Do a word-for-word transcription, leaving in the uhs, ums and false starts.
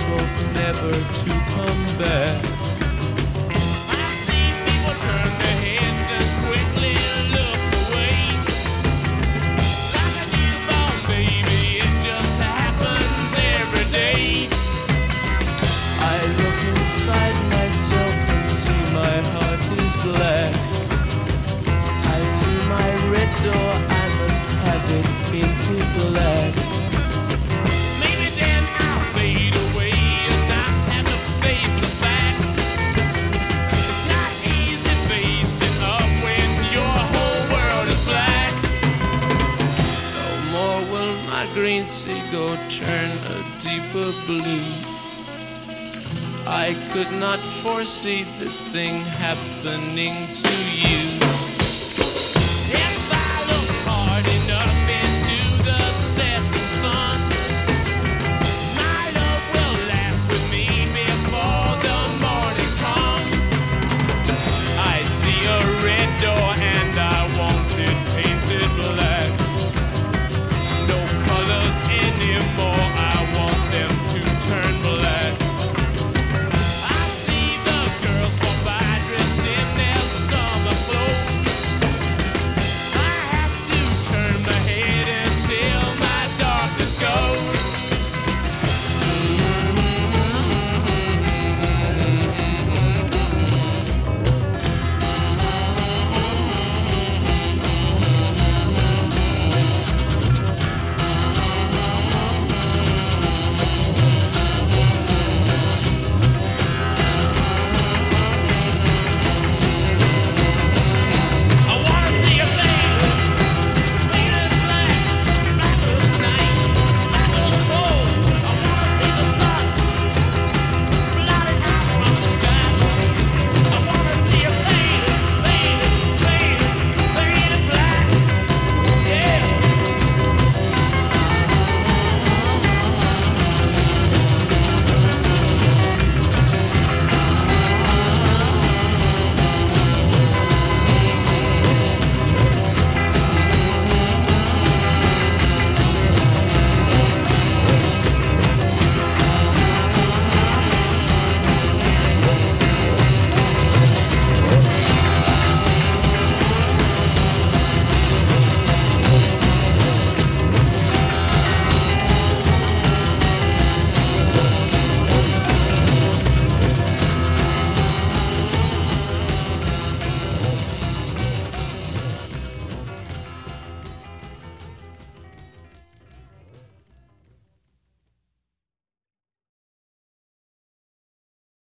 both never to come back. I see people turn their heads and quickly look away. Like a newborn baby, it just happens every day. I look inside myself and see my heart is black. I see my red door, I must have it painted black. Maybe then I'll fade away and not have to face the facts. It's not easy facing up when your whole world is black. No more will my green seagull turn a deeper blue. I could not foresee this thing happening to you.